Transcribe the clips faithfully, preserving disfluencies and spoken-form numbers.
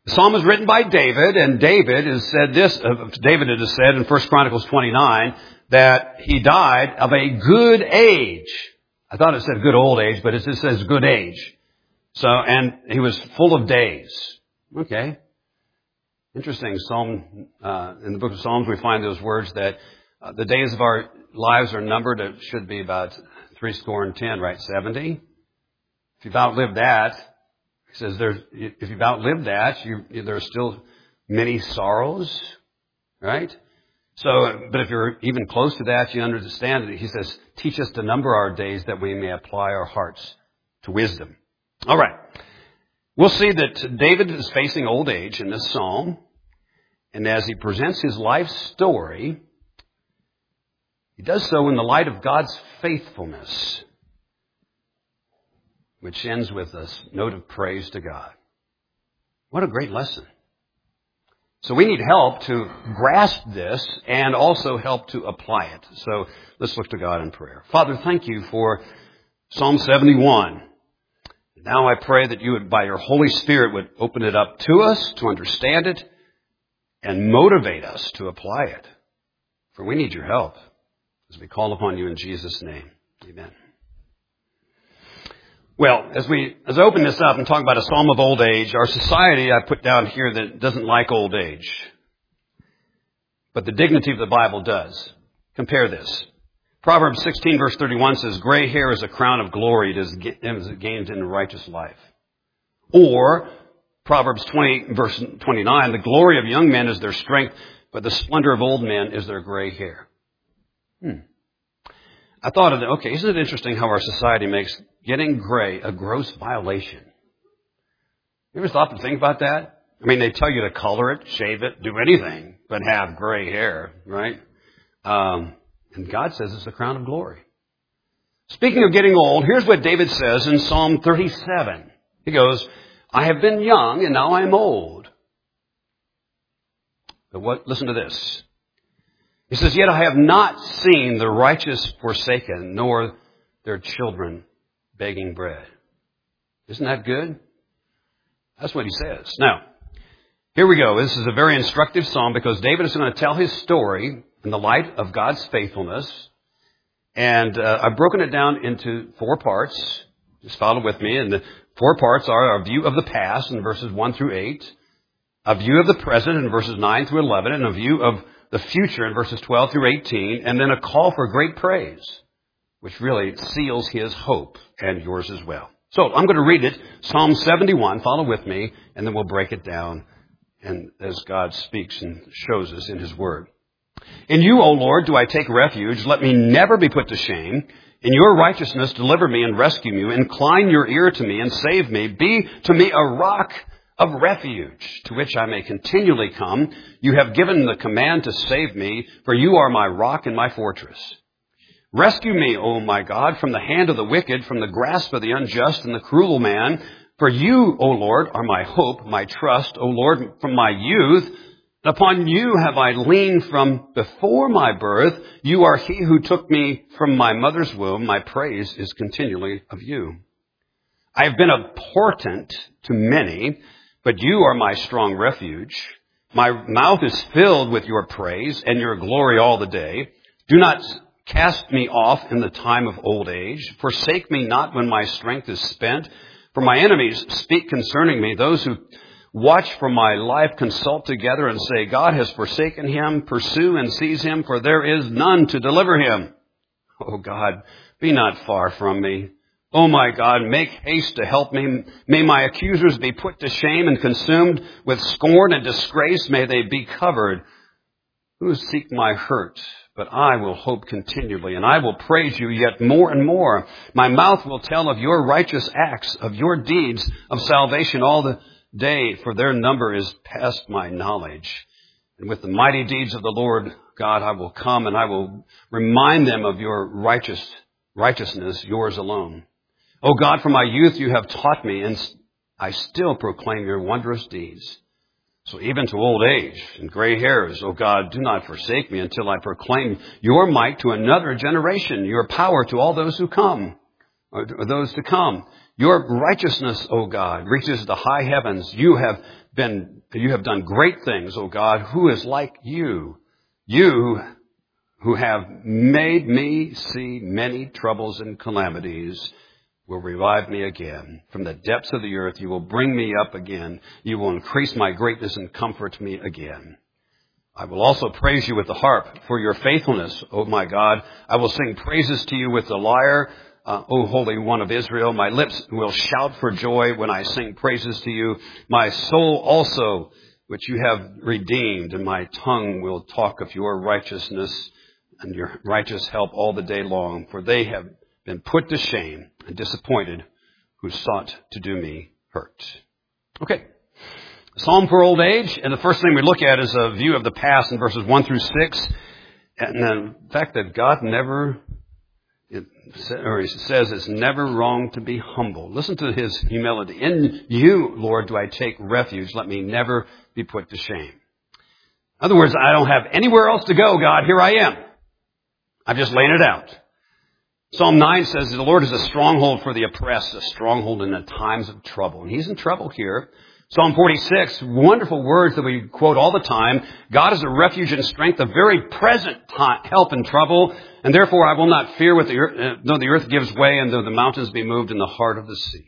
The psalm is written by David, and David has said this, uh, David has said in First Chronicles twenty-nine that he died of a good age. I thought it said good old age, but it just says good age. So, and he was full of days. Okay. Interesting. Psalm, uh, in the book of Psalms, we find those words that uh, the days of our lives are numbered. It should be about three score and ten, right? seventy. If you've outlived that, he says there's, if you've outlived that, you, there are still many sorrows, right? So, but if you're even close to that, you understand that he says, teach us to number our days that we may apply our hearts to wisdom. All right. We'll see that David is facing old age in this psalm. And as he presents his life story, he does so in the light of God's faithfulness, which ends with a note of praise to God. What a great lesson. So we need help to grasp this and also help to apply it. So let's look to God in prayer. Father, thank you for Psalm seventy-one. Now I pray that you would, by your Holy Spirit, would open it up to us to understand it and motivate us to apply it. For we need your help as we call upon you in Jesus' name. Amen. Well, as we as I open this up and talk about a psalm of old age, our society, I put down here, that doesn't like old age. But the dignity of the Bible does. Compare this. Proverbs sixteen verse thirty-one says, gray hair is a crown of glory, it is gained in a righteous life. Or, Proverbs twenty verse twenty-nine, the glory of young men is their strength, but the splendor of old men is their gray hair. Hmm. I thought of that, okay, isn't it interesting how our society makes getting gray a gross violation? You ever stop to think about that? I mean, they tell you to color it, shave it, do anything but have gray hair, right? Um, and God says it's a crown of glory. Speaking of getting old, here's what David says in Psalm thirty-seven. He goes, I have been young and now I am old. But what? Listen to this. He says, yet I have not seen the righteous forsaken, nor their children begging bread. Isn't that good? That's what he says. Now, here we go. This is a very instructive psalm because David is going to tell his story in the light of God's faithfulness. And uh, I've broken it down into four parts. Just follow with me. And the four parts are a view of the past in verses one through eight, a view of the present in verses nine through eleven, and a view of the future in verses twelve through eighteen, and then a call for great praise, which really seals his hope and yours as well. So I'm going to read it, Psalm seventy-one. Follow with me, and then we'll break it down and as God speaks and shows us in his word. In you, O Lord, do I take refuge. Let me never be put to shame. In your righteousness, deliver me and rescue me. Incline your ear to me and save me. Be to me a rock of refuge to which I may continually come. You have given the command to save me, for you are my rock and my fortress. Rescue me, O my God, from the hand of the wicked, from the grasp of the unjust and the cruel man. For you, O Lord, are my hope, my trust, O Lord, from my youth. Upon you have I leaned from before my birth. You are he who took me from my mother's womb. My praise is continually of you. I have been a portent to many, but you are my strong refuge. My mouth is filled with your praise and your glory all the day. Do not cast me off in the time of old age. Forsake me not when my strength is spent. For my enemies speak concerning me. Those who watch for my life consult together and say, God has forsaken him. Pursue and seize him, for there is none to deliver him. O God, be not far from me. O my God, make haste to help me. May my accusers be put to shame and consumed with scorn and disgrace. May they be covered who seek my hurt. But I will hope continually, and I will praise you yet more and more. My mouth will tell of your righteous acts, of your deeds of salvation all the day, for their number is past my knowledge. And with the mighty deeds of the Lord God, I will come and I will remind them of your righteous righteousness, yours alone. O God, from my youth you have taught me, and I still proclaim your wondrous deeds. So even to old age and gray hairs, O God, do not forsake me until I proclaim your might to another generation, your power to all those who come. or those to come. Your righteousness, O God, reaches the high heavens. You have been, you have done great things, O God. Who is like you? You who have made me see many troubles and calamities will revive me again. From the depths of the earth, you will bring me up again. You will increase my greatness and comfort me again. I will also praise you with the harp for your faithfulness, O my God. I will sing praises to you with the lyre, uh, O Holy One of Israel. My lips will shout for joy when I sing praises to you. My soul also, which you have redeemed, and my tongue will talk of your righteousness and your righteous help all the day long. For they have been put to shame and disappointed who sought to do me hurt. Okay. Psalm for old age, and the first thing we look at is a view of the past in verses one through six, and the fact that God never, it, or he says it's never wrong to be humble. Listen to his humility. In you, Lord, do I take refuge. Let me never be put to shame. In other words, I don't have anywhere else to go, God. Here I am. I'm just laying it out. Psalm nine says the Lord is a stronghold for the oppressed, a stronghold in the times of trouble. And he's in trouble here. Psalm forty-six, wonderful words that we quote all the time. God is a refuge and strength, a very present help in trouble. And therefore I will not fear what the earth, though the earth gives way and though the mountains be moved in the heart of the sea.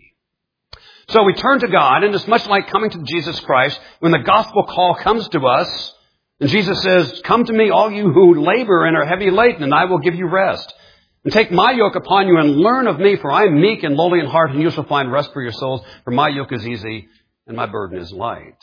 So we turn to God, and it's much like coming to Jesus Christ. When the gospel call comes to us, and Jesus says, come to me, all you who labor and are heavy laden, and I will give you rest. And take my yoke upon you and learn of me, for I am meek and lowly in heart, and you shall find rest for your souls. For my yoke is easy and my burden is light.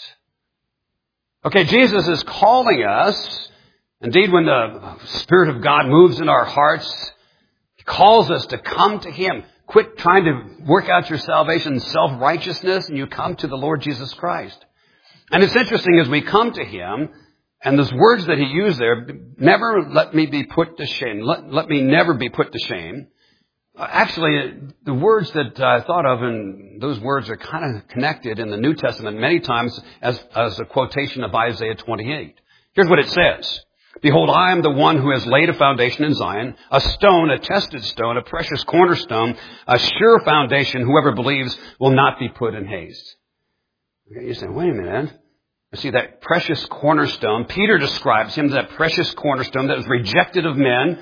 Okay, Jesus is calling us. Indeed, when the Spirit of God moves in our hearts, He calls us to come to Him. Quit trying to work out your salvation in self-righteousness, and you come to the Lord Jesus Christ. And it's interesting as we come to Him, and those words that He used there, never let me be put to shame. Let, let me never be put to shame. Actually, the words that I thought of, and those words are kind of connected in the New Testament many times as, as a quotation of Isaiah twenty-eight. Here's what it says. Behold, I am the one who has laid a foundation in Zion, a stone, a tested stone, a precious cornerstone, a sure foundation. Whoever believes will not be put in haste. Okay, you say, wait a minute. See, that precious cornerstone, Peter describes him as that precious cornerstone that was rejected of men.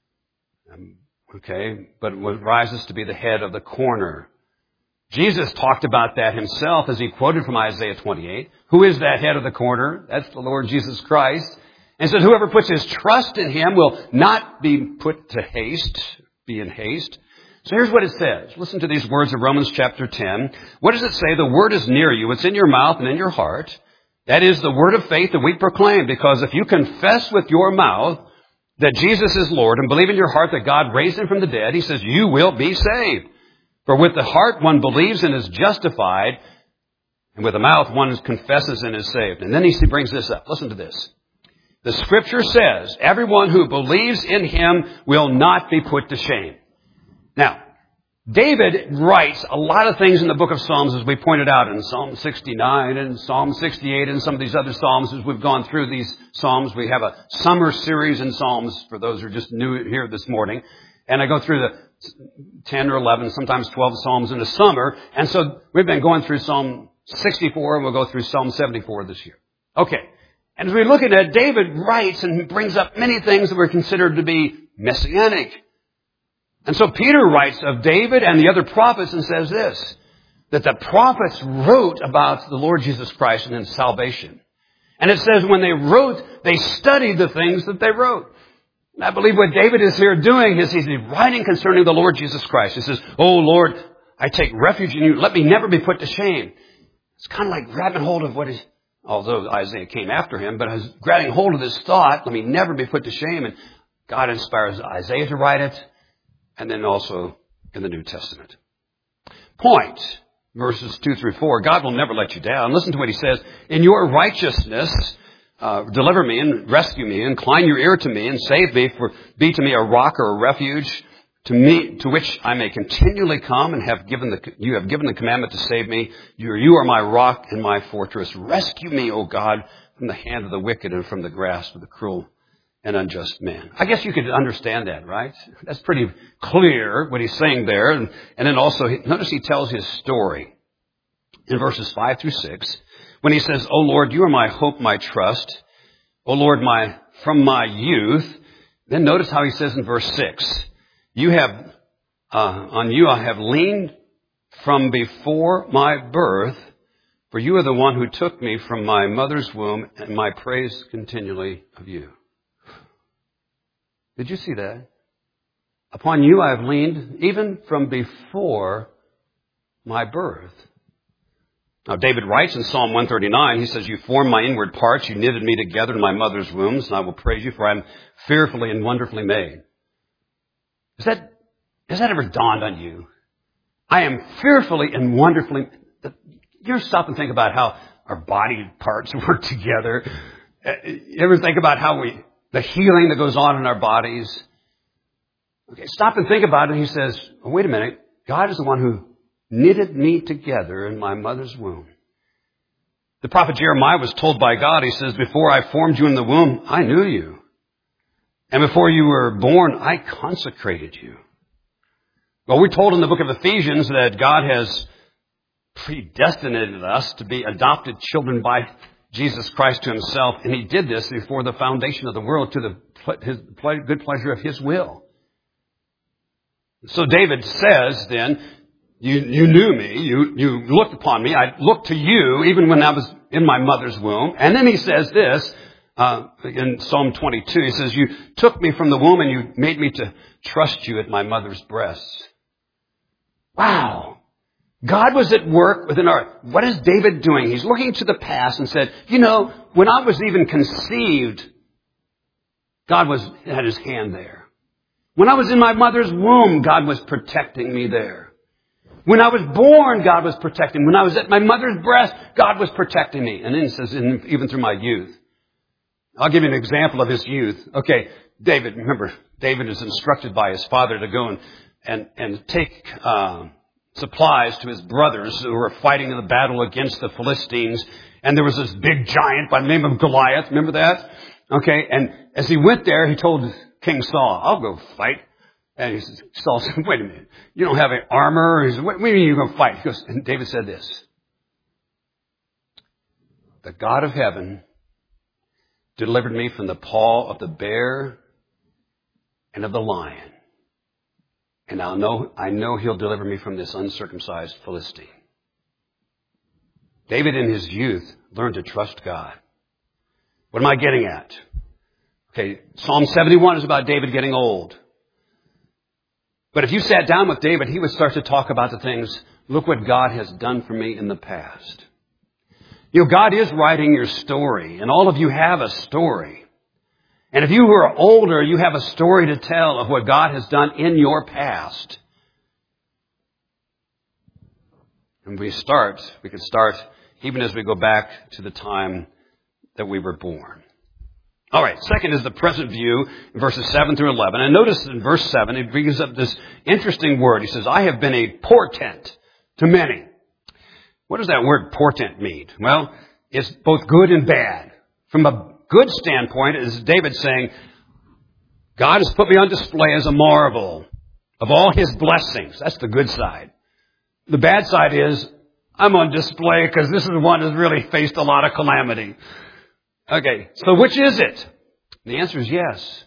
Okay, but rises to be the head of the corner. Jesus talked about that himself as he quoted from Isaiah twenty-eight. Who is that head of the corner? That's the Lord Jesus Christ. And says, whoever puts his trust in him will not be put to haste, be in haste. So here's what it says. Listen to these words of Romans chapter ten. What does it say? The word is near you. It's in your mouth and in your heart. That is the word of faith that we proclaim. Because if you confess with your mouth that Jesus is Lord and believe in your heart that God raised him from the dead, he says, you will be saved. For with the heart one believes and is justified, and with the mouth one confesses and is saved. And then he brings this up. Listen to this. The scripture says, everyone who believes in him will not be put to shame. Now, David writes a lot of things in the book of Psalms, as we pointed out in Psalm sixty-nine and Psalm sixty-eight and some of these other Psalms. As we've gone through these Psalms, we have a summer series in Psalms for those who are just new here this morning. And I go through the ten or eleven, sometimes twelve Psalms in the summer. And so we've been going through Psalm sixty-four, and we'll go through Psalm seventy-four this year. Okay. And as we're looking at it, David writes and brings up many things that were considered to be messianic. And so Peter writes of David and the other prophets and says this, that the prophets wrote about the Lord Jesus Christ and his salvation. And it says when they wrote, they studied the things that they wrote. And I believe what David is here doing is he's writing concerning the Lord Jesus Christ. He says, oh Lord, I take refuge in you. Let me never be put to shame. It's kind of like grabbing hold of what is, although Isaiah came after him, but I was grabbing hold of this thought, let me never be put to shame. And God inspires Isaiah to write it. And then also in the New Testament. Point, verses two through four. God will never let you down. Listen to what he says. In your righteousness, uh, deliver me and rescue me. Incline your ear to me and save me. For be to me a rock or a refuge to me, to which I may continually come and have given the, you have given the commandment to save me. You are, you are my rock and my fortress. Rescue me, O God, from the hand of the wicked and from the grasp of the cruel. an unjust man. I guess you could understand that, right? That's pretty clear what he's saying there. And, and then also, notice he tells his story in verses five through six. When he says, "O Lord, you are my hope, my trust. O Lord, my from my youth." Then notice how he says in verse six, "You have, uh, on you I have leaned from before my birth, for you are the one who took me from my mother's womb, and my praise continually of you." Did you see that? "Upon you I have leaned even from before my birth." Now, David writes in Psalm one thirty-nine, he says, "You formed my inward parts, you knitted me together in my mother's wombs, and I will praise you, for I am fearfully and wonderfully made." Has that, has that ever dawned on you? I am fearfully and wonderfully... You ever stop and think about how our body parts work together? You ever think about how we, the healing that goes on in our bodies? Okay, stop and think about it. He says, oh, wait a minute. God is the one who knitted me together in my mother's womb. The prophet Jeremiah was told by God, he says, "Before I formed you in the womb, I knew you. And before you were born, I consecrated you." Well, we're told in the book of Ephesians that God has predestinated us to be adopted children by Jesus Christ to himself. And he did this before the foundation of the world to the his good pleasure of his will. So David says then, You, you knew me. You, you looked upon me. I looked to you even when I was in my mother's womb. And then he says this, uh, in Psalm twenty-two, he says, "You took me from the womb and you made me to trust you at my mother's breasts." Wow. God was at work within our, what is David doing? He's looking to the past and said, you know, when I was even conceived, God was, had his hand there. When I was in my mother's womb, God was protecting me there. When I was born, God was protecting me. When I was at my mother's breast, God was protecting me. And then it says, even through my youth. I'll give you an example of his youth. Okay, David, remember, David is instructed by his father to go and, and, and take uh, supplies to his brothers who were fighting in the battle against the Philistines. And there was this big giant by the name of Goliath. Remember that? Okay, and as he went there, he told King Saul, "I'll go fight." And he says, Saul said, "Wait a minute. You don't have any armor." He said, "What do you mean you're going to fight?" He goes, and David said this, "The God of heaven delivered me from the paw of the bear and of the lion. And I'll know, I know he'll deliver me from this uncircumcised Philistine." David in his youth learned to trust God. What am I getting at? Okay, Psalm seventy-one is about David getting old. But if you sat down with David, he would start to talk about the things, look what God has done for me in the past. You know, God is writing your story, and all of you have a story. And if you who are older, you have a story to tell of what God has done in your past. And we start, we can start even as we go back to the time that we were born. All right, second is the present view in verses seven through eleven. And notice in verse seven, it brings up this interesting word. He says, "I have been a portent to many." What does that word portent mean? Well, it's both good and bad. From a good standpoint, is David saying, God has put me on display as a marvel of all his blessings. That's the good side. The bad side is, I'm on display because this is one that's really faced a lot of calamity. Okay, so which is it? The answer is yes.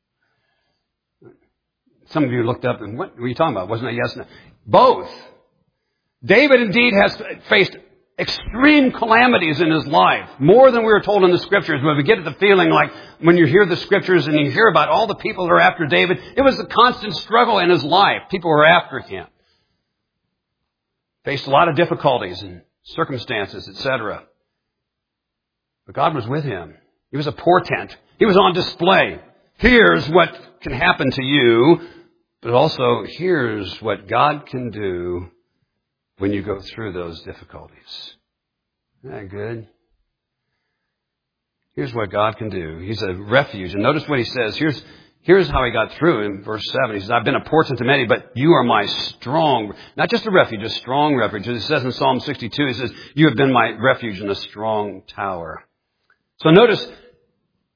Some of you looked up and what were you talking about? Wasn't it yes? No. Both. David indeed has faced extreme calamities in his life, more than we were told in the scriptures. When we get the feeling like when you hear the scriptures and you hear about all the people that are after David, it was a constant struggle in his life. People were after him. Faced a lot of difficulties and circumstances, et cetera. But God was with him. He was a portent. He was on display. Here's what can happen to you, but also here's what God can do when you go through those difficulties. Isn't that good? Here's what God can do. He's a refuge. And notice what he says. Here's, here's how he got through in verse seven. He says, I've been a portent to many, but you are my strong, not just a refuge, a strong refuge. As it says in Psalm sixty-two, he says, you have been my refuge and a strong tower. So notice,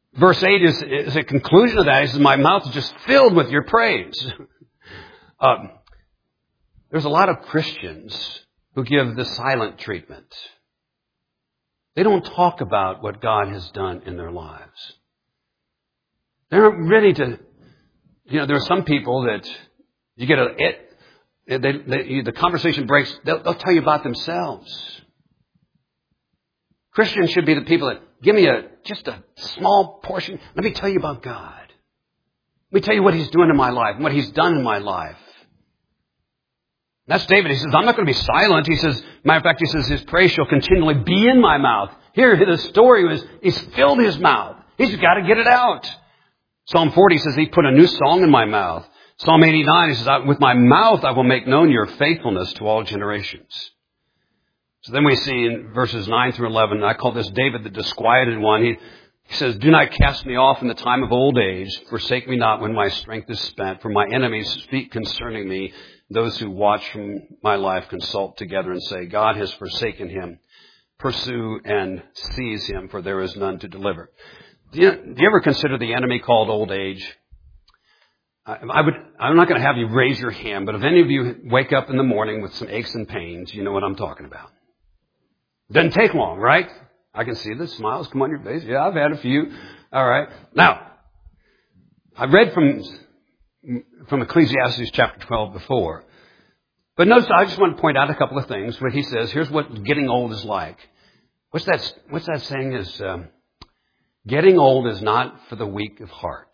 Verse eight is, is a conclusion of that. He says, my mouth is just filled with your praise. um, there's a lot of Christians who give the silent treatment. They don't talk about what God has done in their lives. They're not ready to, you know, there are some people that you get a, it, they, they, the conversation breaks, they'll, they'll tell you about themselves. Christians should be the people that give me a just a small portion. Let me tell you about God. Let me tell you what He's doing in my life and what He's done in my life. That's David. He says, I'm not going to be silent. He says, matter of fact, he says, His praise shall continually be in my mouth. Here, the story was, He's filled His mouth. He's got to get it out. Psalm forty says, He put a new song in my mouth. Psalm eighty-nine, he says, with my mouth I will make known your faithfulness to all generations. So then we see in verses nine through eleven, I call this David the disquieted one. He, he says, do not cast me off in the time of old age. Forsake me not when my strength is spent. For my enemies speak concerning me. Those who watch from my life consult together and say, God has forsaken him. Pursue and seize him, for there is none to deliver. Do you, do you ever consider the enemy called old age? I would, I'm not going to have you raise your hand, but if any of you wake up in the morning with some aches and pains, you know what I'm talking about. Doesn't take long, right? I can see the smiles come on your face. Yeah, I've had a few. All right. Now, I read from, from Ecclesiastes chapter twelve before. But notice, I just want to point out a couple of things where he says, here's what getting old is like. What's that, what's that saying is, um, getting old is not for the weak of heart.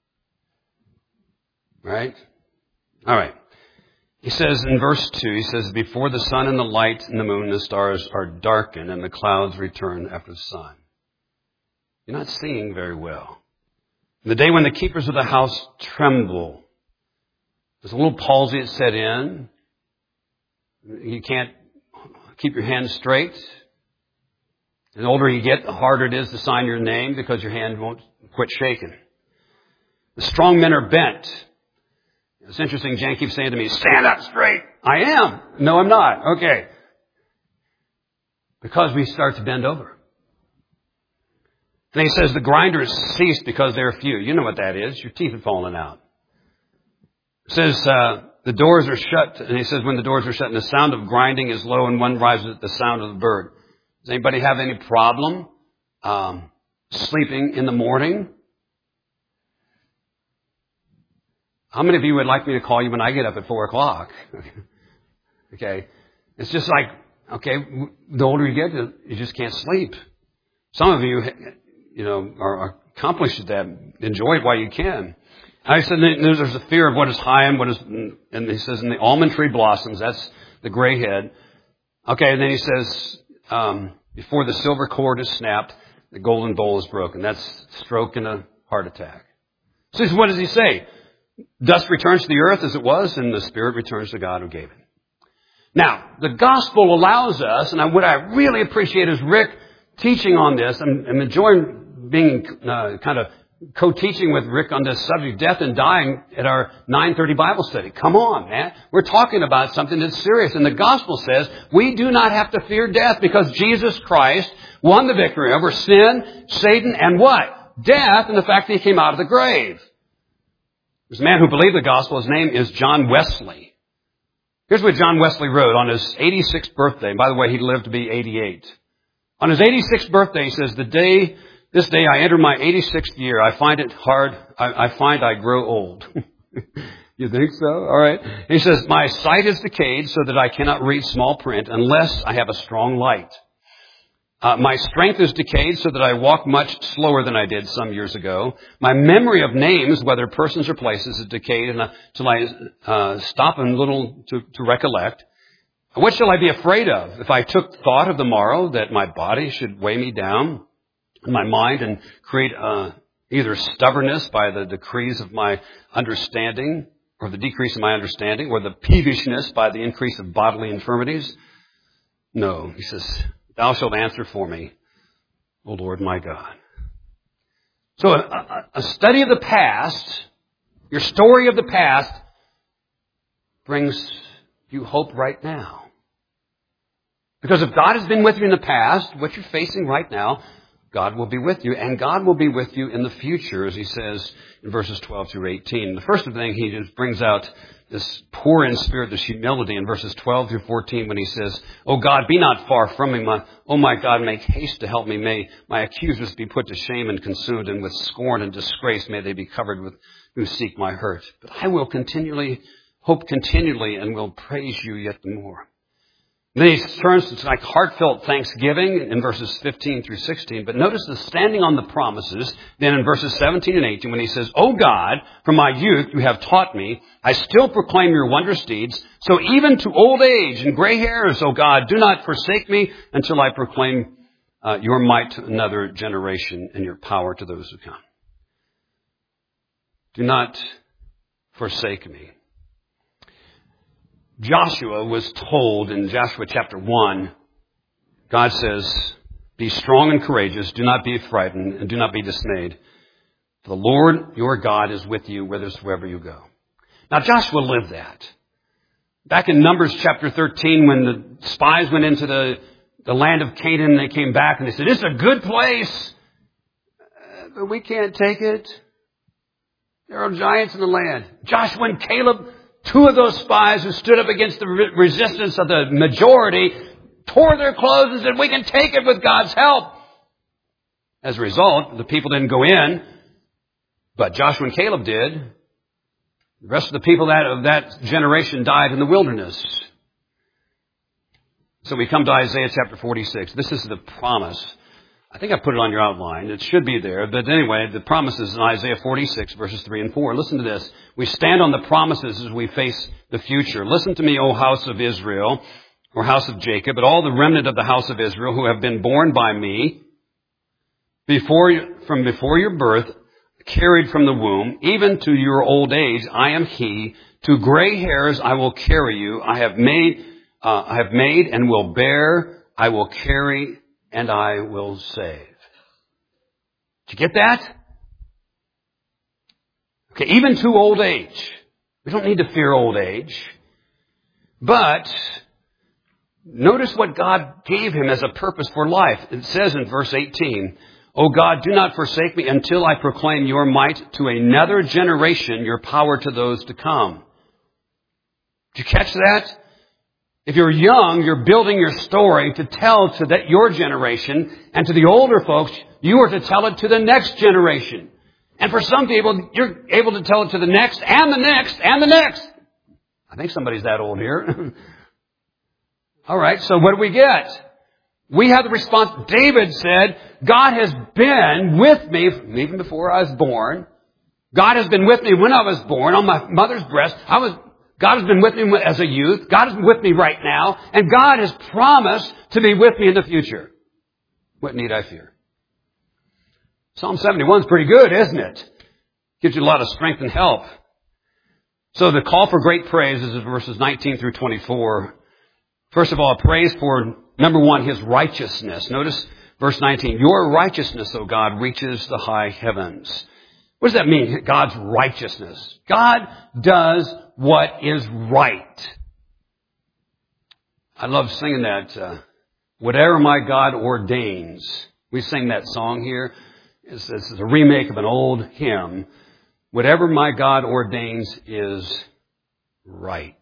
Right? All right. He says in verse two, he says, before the sun and the light and the moon and the stars are darkened and the clouds return after the sun. You're not seeing very well. The day when the keepers of the house tremble. There's a little palsy that set in. You can't keep your hands straight. The older you get, the harder it is to sign your name because your hand won't quit shaking. The strong men are bent. It's interesting, Jan keeps saying to me, stand up straight. I am. No, I'm not. Okay. Because we start to bend over. Then he says the grinders cease because they're few. You know what that is. Your teeth have fallen out. It says uh, the doors are shut. And he says when the doors are shut and the sound of grinding is low and one rises at the sound of the bird. Does anybody have any problem um, sleeping in the morning? How many of you would like me to call you when I get up at four o'clock? Okay. It's just like, okay, the older you get, you just can't sleep. Some of you, you know, are accomplished at that. Enjoy it while you can. I said there's a fear of what is high and what is, and he says, and the almond tree blossoms, that's the gray head. Okay, and then he says, um, before the silver cord is snapped, the golden bowl is broken. That's stroke and a heart attack. So what does he say? Dust returns to the earth as it was, and the spirit returns to God who gave it. Now, the gospel allows us, and what I really appreciate is Rick teaching on this. I'm, I'm enjoying being uh, kind of co-teaching with Rick on this subject, death and dying, at our nine thirty Bible study. Come on, man. We're talking about something that's serious. And the gospel says we do not have to fear death because Jesus Christ won the victory over sin, Satan, and what? Death, and the fact that he came out of the grave. There's a man who believed the gospel. His name is John Wesley. Here's what John Wesley wrote on his eighty-sixth birthday. And by the way, he lived to be eighty-eight. On his eighty-sixth birthday, he says, "The day, this day I enter my eighty-sixth year. I find it hard. I, I find I grow old." You think so? All right. He says, "My sight is decayed so that I cannot read small print unless I have a strong light. Uh, my strength is decayed so that I walk much slower than I did some years ago. My memory of names, whether persons or places, is decayed until I uh, stop a little to, to recollect. What shall I be afraid of? If I took thought of the morrow that my body should weigh me down in my mind and create uh, either stubbornness by the decrease of my understanding or the decrease of my understanding or the peevishness by the increase of bodily infirmities? No," he says, "thou shalt answer for me, O Lord my God." So a, a study of the past, your story of the past, brings you hope right now. Because if God has been with you in the past, what you're facing right now, God will be with you, and God will be with you in the future, as he says in verses twelve through eighteen. The first thing he just brings out this poor in spirit, this humility in verses twelve through fourteen when he says, "O God, be not far from me. My, oh my God, make haste to help me. May my accusers be put to shame and consumed, and with scorn and disgrace may they be covered with who seek my hurt. But I will continually, hope continually, and will praise you yet the more." Then he turns to like heartfelt thanksgiving in verses fifteen through sixteen. But notice the standing on the promises then in verses seventeen and eighteen when he says, "O God, from my youth you have taught me. I still proclaim your wondrous deeds. So even to old age and gray hairs, O God, do not forsake me until I proclaim uh, your might to another generation and your power to those who come." Do not forsake me. Joshua was told in Joshua chapter one, God says, "Be strong and courageous, do not be frightened, and do not be dismayed. For the Lord your God is with you whithersoever you go." Now Joshua lived that. Back in Numbers chapter thirteen, when the spies went into the, the land of Canaan, they came back and they said, "It's a good place, uh, but we can't take it. There are giants in the land." Joshua and Caleb, two of those spies who stood up against the re- resistance of the majority, tore their clothes and said, "We can take it with God's help." As a result, the people didn't go in, but Joshua and Caleb did. The rest of the people that, of that generation died in the wilderness. So we come to Isaiah chapter forty-six. This is the promise. I think I put it on your outline. It should be there. But anyway, the promises in Isaiah forty-six, verses three and four. Listen to this. We stand on the promises as we face the future. "Listen to me, O house of Israel," or house of Jacob, "but all the remnant of the house of Israel who have been born by me, before from before your birth, carried from the womb, even to your old age, I am he. To gray hairs I will carry you. I have made, uh, I have made and will bear. I will carry and I will save." Did you get that? Okay, even to old age. We don't need to fear old age. But notice what God gave him as a purpose for life. It says in verse eighteen, "O God, do not forsake me until I proclaim your might to another generation, your power to those to come." Did you catch that? If you're young, you're building your story to tell to that your generation, and to the older folks, you are to tell it to the next generation. And for some people, you're able to tell it to the next, and the next, and the next. I think somebody's that old here. All right, so what do we get? We have the response. David said, "God has been with me even before I was born. God has been with me when I was born on my mother's breast. I was God has been with me as a youth. God is with me right now. And God has promised to be with me in the future. What need I fear?" Psalm seventy-one is pretty good, isn't it? Gives you a lot of strength and help. So the call for great praise is in verses nineteen through twenty-four. First of all, praise for, number one, his righteousness. Notice verse nineteen. "Your righteousness, O God, reaches the high heavens." What does that mean, God's righteousness? God does what is right. I love singing that, uh, "Whatever my God ordains." We sing that song here. It's, it's a remake of an old hymn. Whatever my God ordains is right.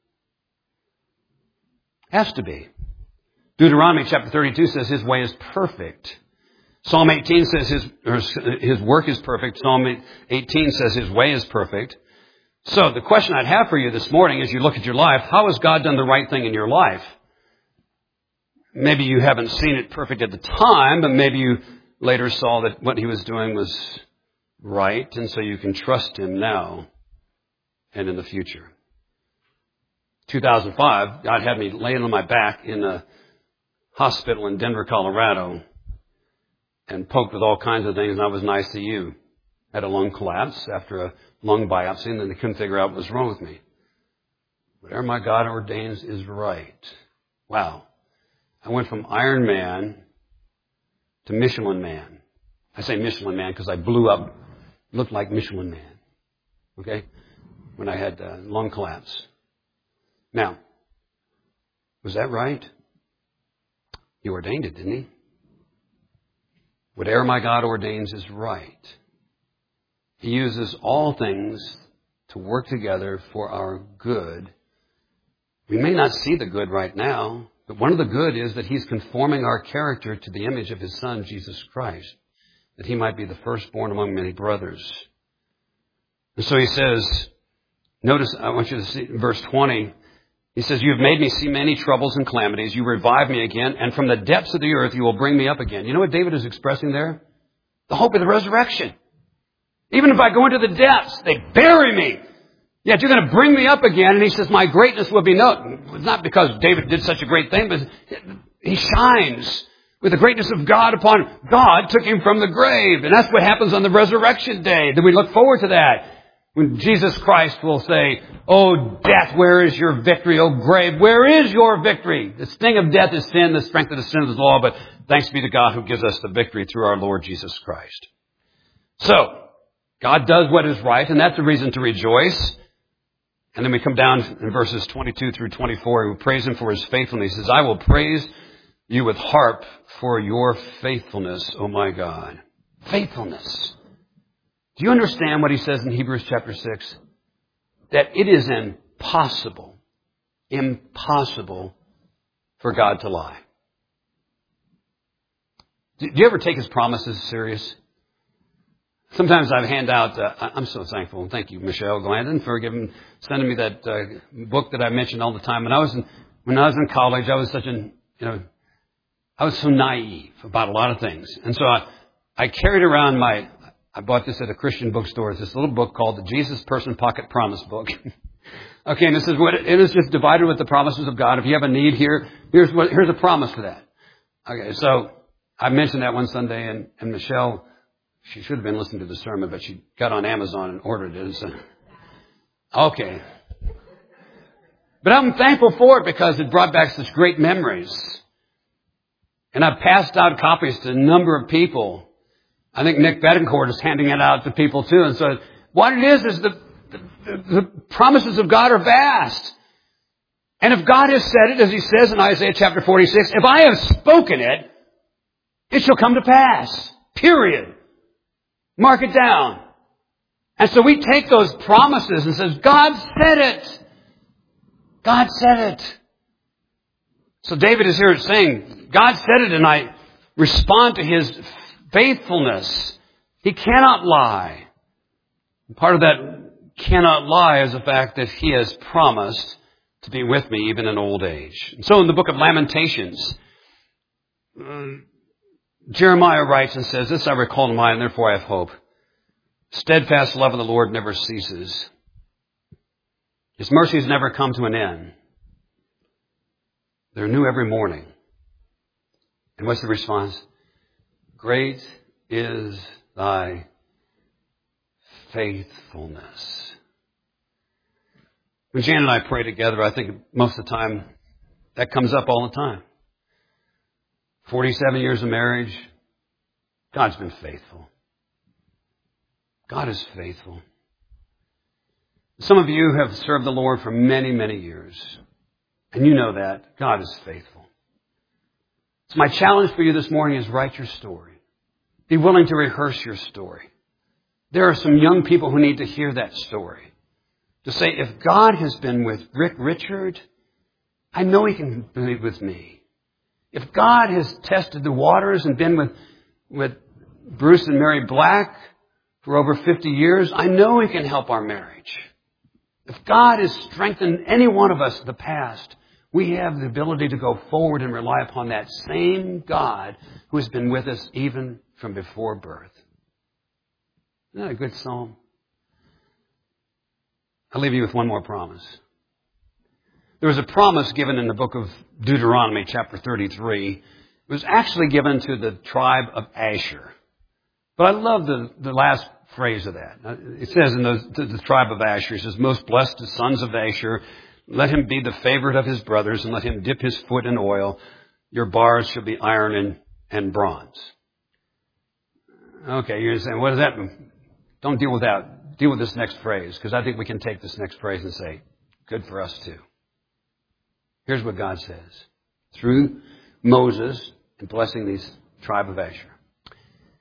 Has to be. Deuteronomy chapter thirty-two says his way is perfect. Psalm eighteen says his, his work is perfect. Psalm eighteen says his way is perfect. So the question I'd have for you this morning as you look at your life, how has God done the right thing in your life? Maybe you haven't seen it perfect at the time, but maybe you later saw that what he was doing was right, and so you can trust him now and in the future. two thousand five, God had me laying on my back in a hospital in Denver, Colorado, and poked with all kinds of things, and I was nice to you. I had a lung collapse after a lung biopsy, and then they couldn't figure out what was wrong with me. Whatever my God ordains is right. Wow. I went from Iron Man to Michelin Man. I say Michelin Man because I blew up, looked like Michelin Man. Okay? When I had uh, lung collapse. Now, was that right? He ordained it, didn't he? Whatever my God ordains is right. He uses all things to work together for our good. We may not see the good right now, but one of the good is that He's conforming our character to the image of His Son, Jesus Christ, that He might be the firstborn among many brothers. And so He says, notice, I want you to see verse twenty, He says, you have made me see many troubles and calamities. You revive me again, and from the depths of the earth you will bring me up again. You know what David is expressing there? The hope of the resurrection. Even if I go into the depths, they bury me. Yet you're going to bring me up again. And he says, my greatness will be known. It's not because David did such a great thing, but he shines with the greatness of God upon him. God took him from the grave. And that's what happens on the resurrection day. That we look forward to that. When Jesus Christ will say, oh, death, where is your victory? Oh, grave, where is your victory? The sting of death is sin. The strength of the sin is law. But thanks be to God who gives us the victory through our Lord Jesus Christ. So, God does what is right, and that's a reason to rejoice. And then we come down in verses twenty-two through twenty-four. We praise Him for His faithfulness. He says, I will praise you with harp for your faithfulness, O my God. Faithfulness. Do you understand what he says in Hebrews chapter six? That it is impossible, impossible for God to lie. Do you ever take His promises serious? Sometimes I hand out, uh, I'm so thankful, and thank you, Michelle Glandon, for giving, sending me that uh, book that I mentioned all the time. When I was in, when I was in college, I was such an, you know, I was so naive about a lot of things. And so I, I carried around my, I bought this at a Christian bookstore. It's this little book called the Jesus Person Pocket Promise Book. Okay, and this is what, it is just divided with the promises of God. If you have a need here, here's what, here's a promise for that. Okay, so I mentioned that one Sunday, and, and Michelle, she should have been listening to the sermon, but she got on Amazon and ordered it. So, okay. But I'm thankful for it because it brought back such great memories. And I've passed out copies to a number of people. I think Nick Betancourt is handing it out to people too. And so what it is is the, the, the promises of God are vast. And if God has said it, as He says in Isaiah chapter forty-six, if I have spoken it, it shall come to pass. Period. Mark it down. And so we take those promises and says, God said it. God said it. So David is here saying, God said it, and I respond to His faithfulness. He cannot lie. And part of that cannot lie is the fact that He has promised to be with me even in old age. And so in the book of Lamentations, uh, Jeremiah writes and says, this I recall to mind, therefore I have hope. Steadfast love of the Lord never ceases. His mercies never come to an end. They're new every morning. And what's the response? Great is thy faithfulness. When Jan and I pray together, I think most of the time that comes up all the time. forty-seven years of marriage, God's been faithful. God is faithful. Some of you have served the Lord for many, many years. And you know that. God is faithful. So my challenge for you this morning is write your story. Be willing to rehearse your story. There are some young people who need to hear that story. To say, if God has been with Rick Richard, I know He can be with me. If God has tested the waters and been with, with Bruce and Mary Black for over fifty years, I know He can help our marriage. If God has strengthened any one of us in the past, we have the ability to go forward and rely upon that same God who has been with us even from before birth. Isn't that a good psalm? I'll leave you with one more promise. There was a promise given in the book of Deuteronomy, chapter thirty-three. It was actually given to the tribe of Asher. But I love the, the last phrase of that. It says in those, to the tribe of Asher, it says, most blessed the sons of Asher, let him be the favorite of his brothers, and let him dip his foot in oil. Your bars shall be iron and, and bronze. Okay, you're saying, what does that mean? Don't deal with that. Deal with this next phrase, because I think we can take this next phrase and say, good for us too. Here's what God says through Moses in blessing these tribe of Asher.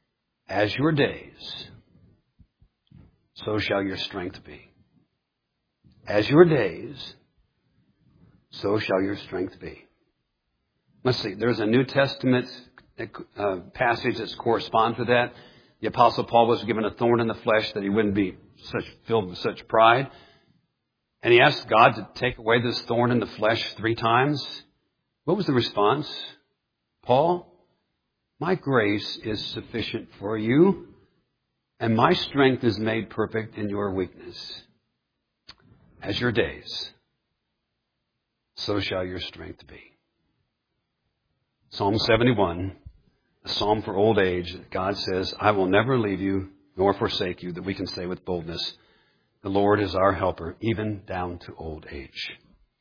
As your days, so shall your strength be. As your days, so shall your strength be. Let's see, there's a New Testament uh, passage that corresponds with that. The Apostle Paul was given a thorn in the flesh that he wouldn't be such filled with such pride. And he asked God to take away this thorn in the flesh three times. What was the response? Paul, my grace is sufficient for you, and my strength is made perfect in your weakness. As your days, so shall your strength be. Psalm seventy-one, a psalm for old age. God says, I will never leave you nor forsake you, that we can say with boldness, the Lord is our helper, even down to old age.